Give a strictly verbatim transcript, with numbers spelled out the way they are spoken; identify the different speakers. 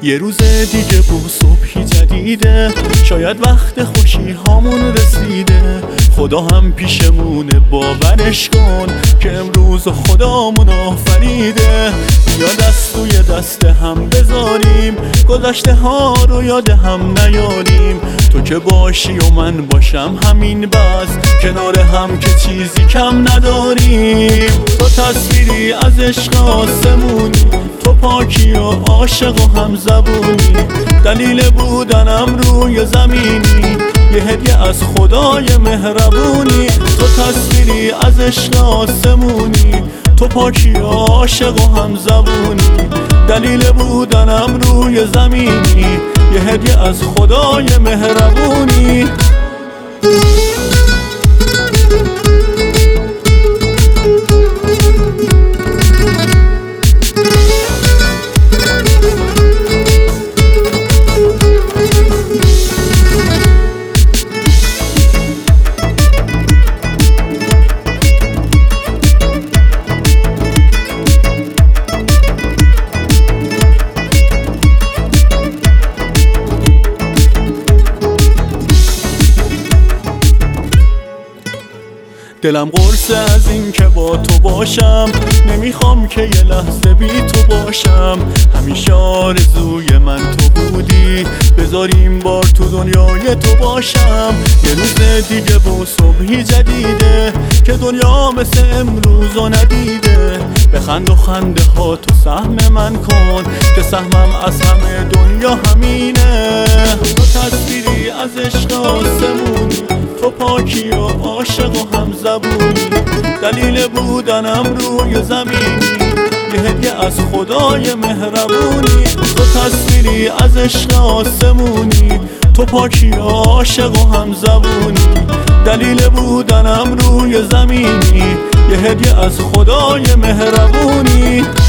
Speaker 1: یه روز دیگه با صبحی جدیده، شاید وقت خوشی هامون رسیده. خدا هم پیشمونه، باورش کن که امروز خدامون آفریده. یا دست توی دست هم بذاریم، گذشته ها رو یاد هم نیاریم. تو که باشی و من باشم همین بس، کنار هم که چیزی کم نداریم. تو تصویری از عشق آسمونی، تو پاکی و عاشق و هم زبونی. دلیل بودنم روی زمینی، یه هدیه از خدای مهربونی. تو تصویری از عشق آسمونی، تو پاکی و عاشق و هم زبونی. دلیل بودنم روی زمینی، یه هدیه از خدای مهربونی. دلم قرصه از این که با تو باشم، نمیخوام که یه لحظه بی تو باشم. همیشه آرزوی من تو بودی، بذاریم بار تو دنیای تو باشم. یه روز دیگه با صبحی جدیده، که دنیا مثل امروز ندیده. بخند و خنده ها تو سهم من کن، که سهمم از همه دنیا همینه. تو تصویری از عشق آسمونی، تو پاکی و عاشق و هم زبونی. دلیل بودنم روی زمینی، یه هدیه از خدای مهربونی. تو تصویری از عشق آسمونی، تو پاکی و عاشق و هم زبونی. دلیل بودنم روی زمینی، یه هدیه از خدای مهربونی.